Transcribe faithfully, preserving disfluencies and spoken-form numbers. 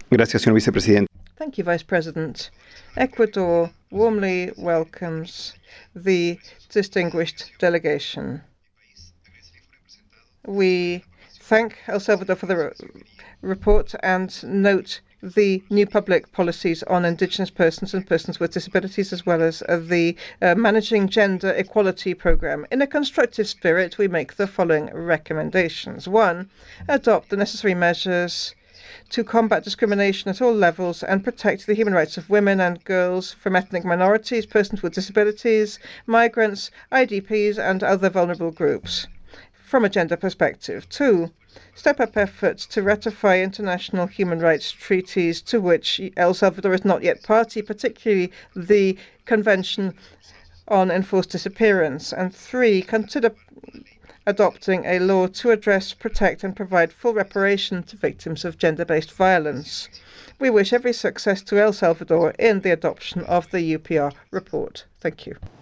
Gracias, señor vicepresidente. Thank you, Vice President. Ecuador warmly welcomes the distinguished delegation. We thank El Salvador for the re report and note the new public policies on indigenous persons and persons with disabilities, as well as uh, the uh, Managing Gender Equality Program. In a constructive spirit, we make the following recommendations. One, adopt the necessary measures to combat discrimination at all levels and protect the human rights of women and girls from ethnic minorities, persons with disabilities, migrants, I D Ps, and other vulnerable groups. From a gender perspective. Two, step up efforts to ratify international human rights treaties to which El Salvador is not yet party, particularly the Convention on Enforced Disappearance. And three, consider adopting a law to address, protect, and provide full reparation to victims of gender-based violence. We wish every success to El Salvador in the adoption of the U P R report. Thank you.